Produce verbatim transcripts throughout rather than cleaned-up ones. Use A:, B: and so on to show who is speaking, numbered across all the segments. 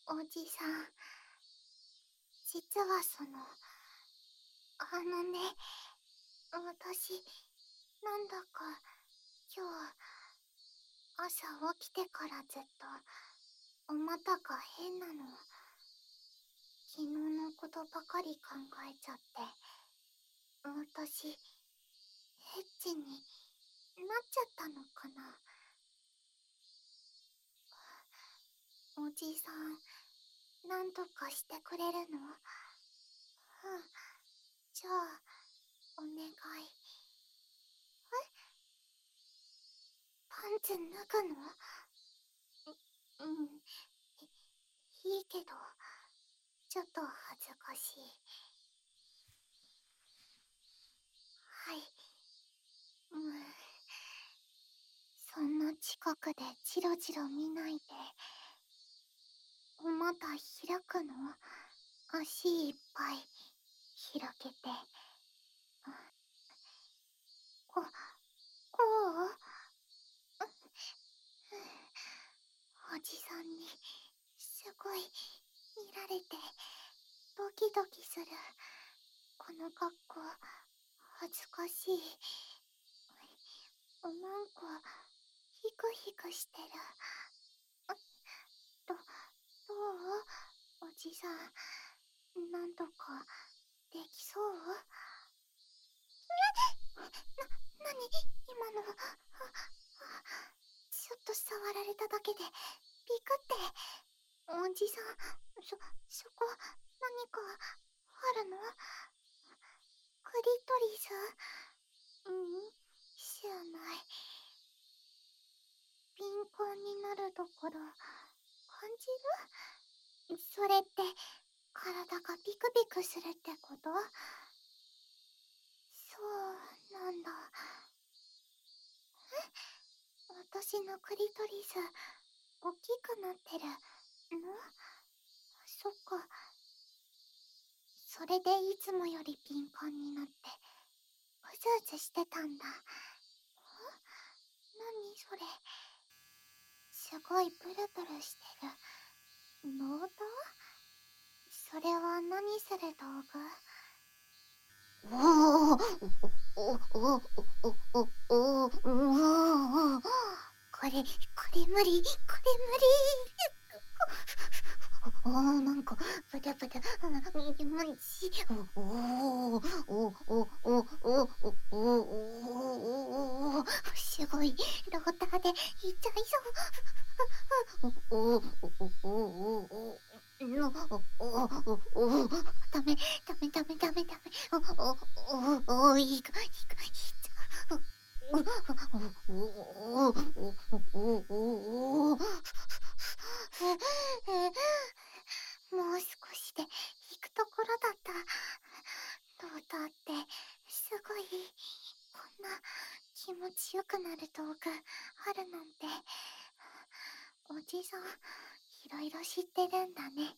A: おじさん、実はその、あのね、私、なんだか、今日、朝起きてからずっと、お股が変なの。昨日のことばかり考えちゃって、私、ヘッチになっちゃったのかな。おじさん、なんとかしてくれるの？うん、じゃあ、お願い。え？パンツ脱ぐの？うん、いいけど、ちょっと恥ずかしい。はい。うん。そんな近くでチロチロ見ないで。お股開くの？足いっぱい広げて。こ、こう？おじさんにすごい見られてドキドキする。この格好恥ずかしい。なんかヒクヒクしてる。ど、どう？おじさん、なんとかできそう？な、なに今の。ちょっと触られただけでビクって。おじさん、そ、そこ何かあるの？クリトリス？うん、知らない。敏感になるところ感じる？それって体がビクビクするってこと？そうなんだ。え？私のクリトリス大きくなってるの？そっか。それでいつもより敏感になってうずうずしてたんだ。何それ？すごいプルプルしてる。ノート？それは何する道具？おおおおおおおおお、これ、これ無理、これ無理。おお、なんか、ブタブタ、気持ちいい。おお、おお、おお、おお、おお、すごい、ローターでいっちゃいそう。おお、おお、おお、の、おお、おお、ダメ、ダメ、ダメ、ダメ、ダメ。おお、おお、いいか、いいか、いっちゃう。おお、おお、おお、おお、もう少しで行くところだった。ローターってすごい、こんな気持ちよくなる道具あるなんて。おじさん、いろいろ知ってるんだね。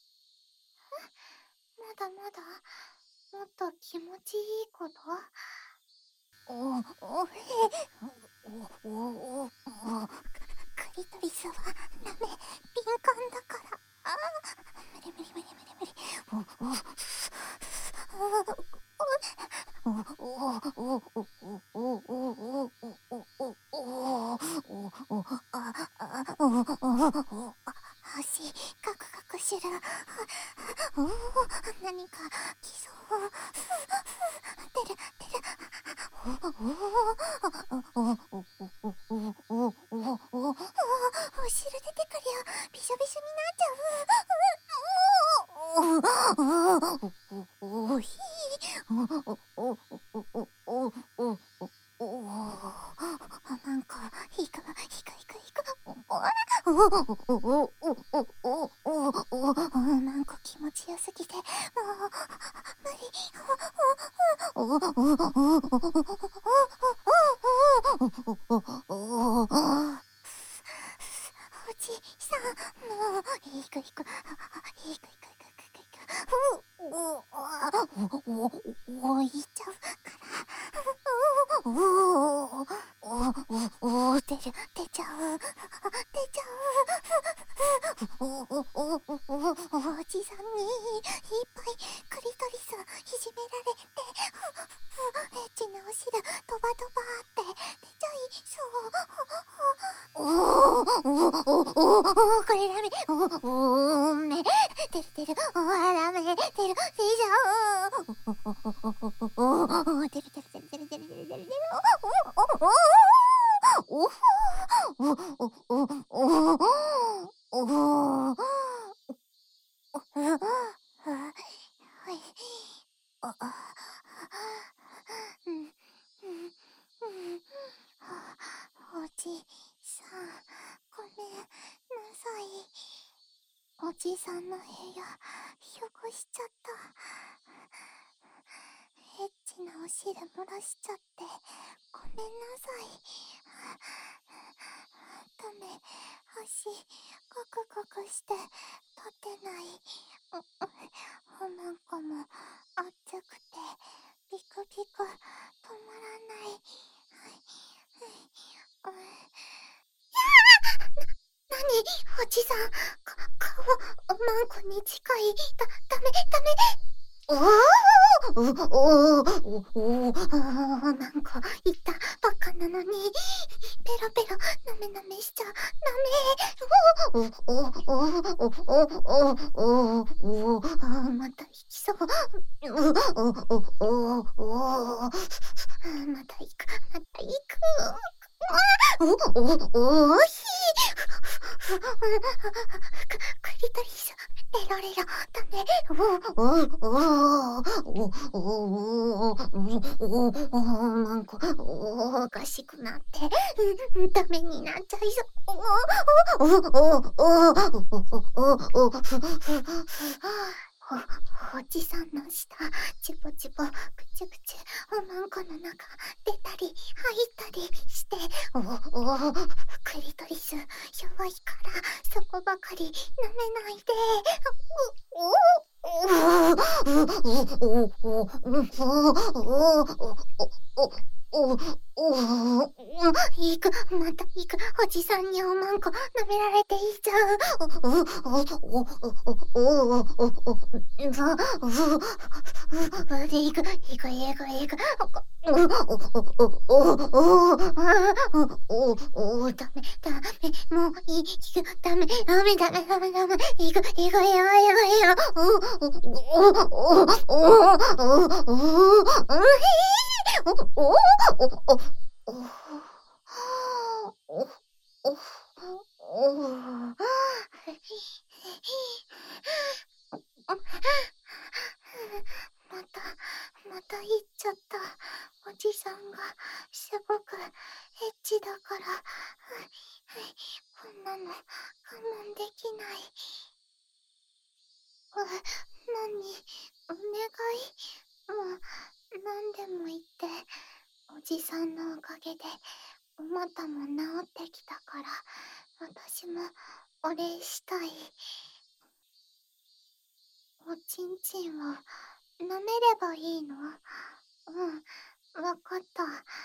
A: まだまだもっと気持ちいいこと？おお、おへおおおお、クリトリスはダメ、敏感だから。ああ、無理無理無理無理無理。おお、おおおおおおおおおお、ああ、おおお、足カクカクしてる。おお、何か来そう。出る出る。おおおおおおおおおお、お汁出てくるよ。びしょびしょになっちゃう。おおおお、ひー。おおおおおおおおお、なんかひくひくひくひく。おおおおおおおお、なんか気持ちよすぎてもう無理。おおおおおおおお、おじさん、もういくいくいくいくいくいくいく。おおお、いっちゃうから。おおおおおお、 出る、出ちゃう、出ちゃう。おおおおおおおじさんにいっぱいクリトリスいじめられて、エッチなお汁ドバドバって出ちゃいそう。おおおおおおこれダメ。おおめ出る出る。おあダメ出る出ちゃう。おおおおお出る出る出る出る出る出る出る。おおおおおおおおおおおおじさん、ごめんなさい。おじさんの部屋、汚しちゃった。エッチなお汁漏らしちゃって、ごめんなさい。ダメ、足、ゴクゴクして立てない。おなんかも熱くて、ビクビク止まらない。なに、おじさん、か顔、おまんこに近い。だ、ダメ、ダメ。おーおーおおおーなんか言ったばっかなのに、ペロペロなめなめしちゃダメ。おおおおおおおおあまた行きそう。おおおおおまた行くまた行く。おおおおひクリトリスレロレロダメ。おおおおおおおなんかおかしくなってダメになっちゃいそう。おおおおおおおおおじさんの舌チュポチュポくちゅくちゅおまんこの中出たり入ったりして、おおクリトリス弱いからそこばかり舐めないで。おおおおおおおおいくまたいく。おじさんにおまんこ舐められていっちゃう。おおおおおおおいくいくいくいく。おおおおおおダメダメもういいいくダメダメダメダメダメいくいくいくいくいくおおおおおおおおおおおまたまた言っちゃった。おじさんがすごくエッチだから、こんなの我慢できない。なにお願い、もう何でも言って。おじさんのおかげでお股も治ってきたから、私もお礼したい。おちんちんを舐めればいいの？うん、わかった。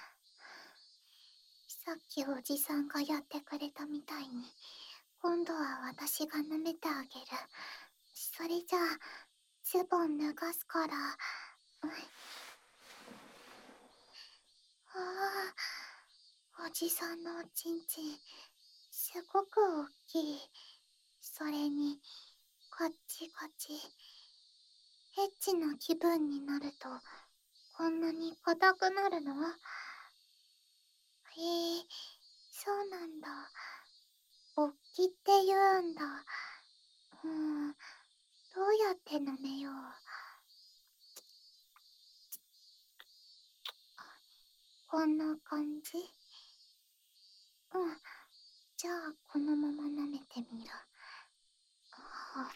A: さっきおじさんがやってくれたみたいに、今度は私が舐めてあげる。それじゃあ、ズボン脱がすから。ああ、おじさんのおちんちん、すごく大きい。それに、こっちこっち。エッチな気分になると、こんなに硬くなるの？へえ、そうなんだ。勃起って言うんだ。うん、どうやって舐めよう。こんな感じ？うん、じゃあこのまま舐めてみる。あ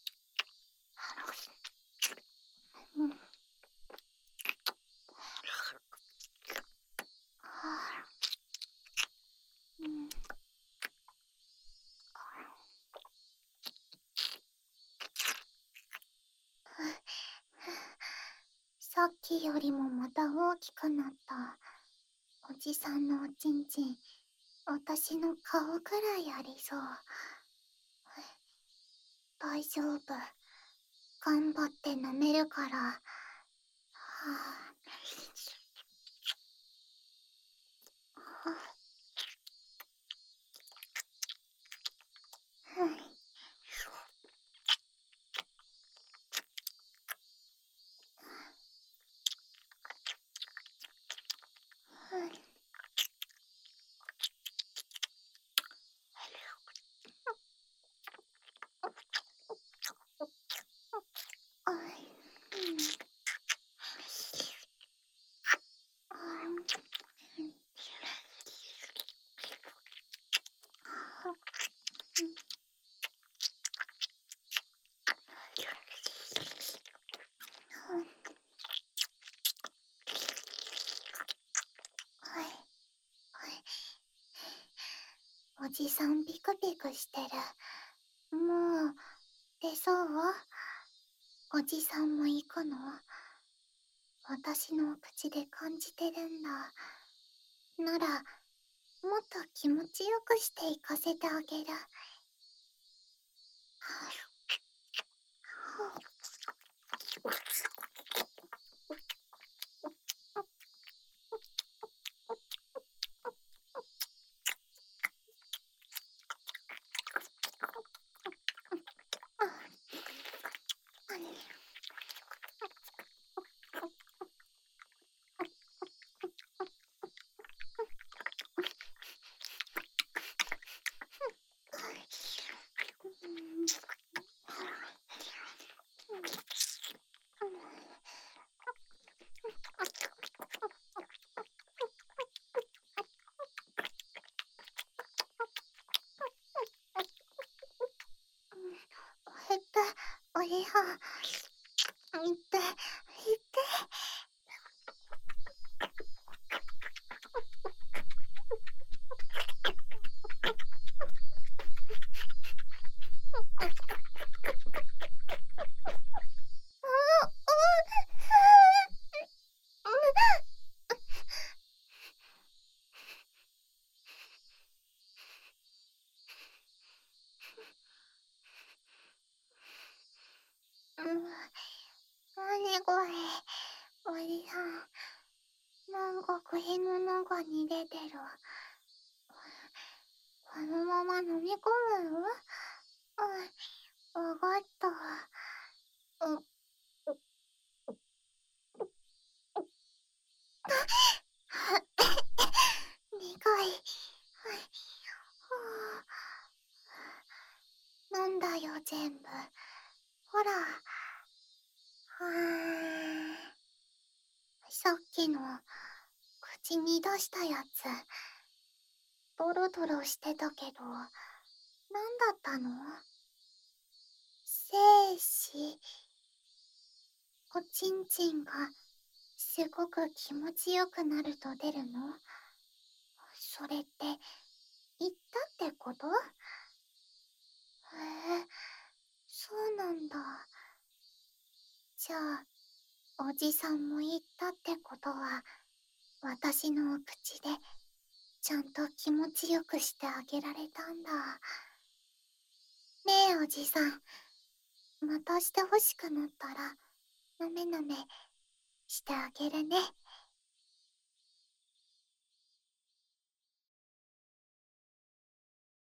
A: うん、はうん、さっきよりもまた大きくなった。おじさんのおちんちん、 私の顔くらいありそう。大丈夫。頑張って飲めるから。はあ。はあ、はい。はい。あい。うん。あん。うん。は、うん。はい。はい。はい。おじさんピクピクしてる。もう出そう？おじさんも行くの？私の口で感じてるんだ。なら、もっと気持ちよくして行かせてあげる。はあ、あれ。えっと、おりは、いって、いって。うん、なにこれ、おじさん。なんか口の中に出てる。このまま飲み込むの？うん、わかった。うん。苦い。はあ、なんだよ全部。ほら。はー。さっきの口に出したやつ、ドロドロしてたけど、なんだったの？精子。おちんちんがすごく気持ちよくなると出るの？それって言ったってこと？へえ、そうなんだ。じゃあ、おじさんも言ったってことは、私のお口でちゃんと気持ちよくしてあげられたんだ。ねえおじさん、またして欲しくなったら、なめなめしてあげるね。